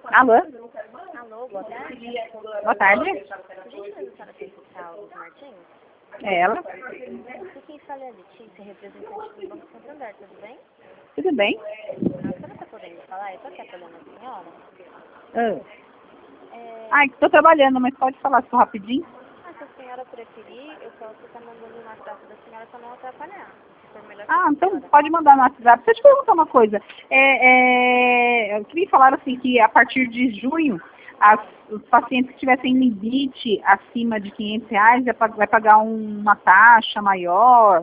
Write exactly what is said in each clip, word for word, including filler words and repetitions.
Alô? Alô, boa tarde. Boa tarde. Gente, a senhora fiscal dos Martins? É ela? E quem fala é a Letícia, representante do Banco Santander, tudo bem? Tudo bem? A senhora está podendo falar? Eu estou aqui apoiando a senhora. Ah, É, Ai, estou trabalhando, mas pode falar só rapidinho? ah, se a senhora preferir, eu posso estar mandando uma WhatsApp da senhora para não atrapalhar. Se for melhor Ah, para a então senhora. pode mandar no WhatsApp. Deixa eu te perguntar uma coisa. É, é, eu queria falar assim que a partir de junho, as, os pacientes que tivessem limite acima de quinhentos reais vai pa- vai pagar um- uma taxa maior.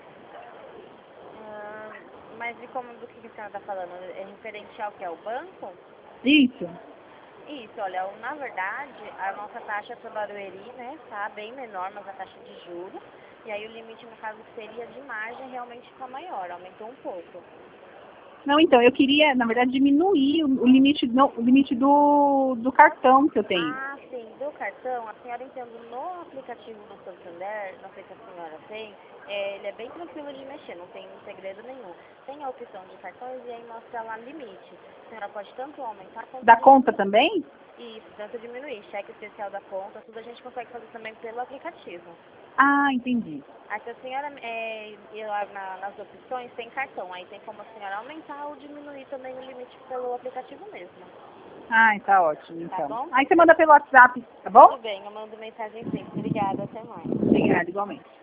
Ah, mas e como do que a senhora está falando? É referente ao que é o banco? Isso? Isso, olha, na verdade, a nossa taxa para Barueri, né, tá bem menor, mas a taxa de juros. E aí o limite, no caso, que seria de margem, realmente está maior, aumentou um pouco. Não, então, eu queria, na verdade, diminuir o, o limite, não, o limite do, do cartão que eu tenho. Ah, sim, do cartão, a senhora entendo no aplicativo do Santander, não sei se a senhora tem, é, ele é bem tranquilo de mexer, não tem segredo nenhum. Tem a opção de cartões e aí mostra lá limite. A senhora pode tanto aumentar quanto Da diminuir. conta também? Isso, tanto diminuir, cheque especial da conta, tudo a gente consegue fazer também pelo aplicativo. Ah, entendi. Aí se a senhora é, ir lá na, nas opções, tem cartão, aí tem como a senhora aumentar ou diminuir também o limite pelo aplicativo mesmo. Ah, tá ótimo, Tá então. bom? Aí você manda pelo WhatsApp, tá bom? Tudo bem, eu mando mensagem sim. Obrigada, até mais. Obrigada, igualmente.